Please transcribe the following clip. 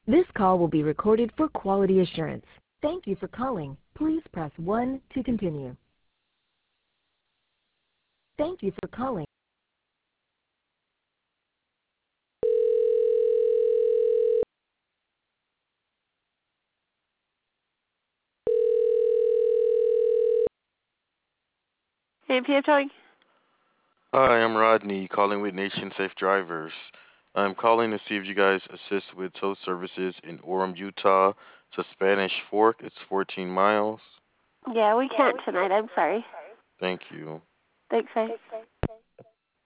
This call will be recorded for quality assurance. Thank you for calling. Please press 1 to continue. Thank you for calling. AMPM towing? Hi, I'm Rodney, calling with Nation Safe Drivers. I'm calling to see if you guys assist with tow services in Orem, Utah to Spanish Fork. It's 14 miles. Yeah, we can't tonight. I'm sorry. Thank you. Thanks, bye.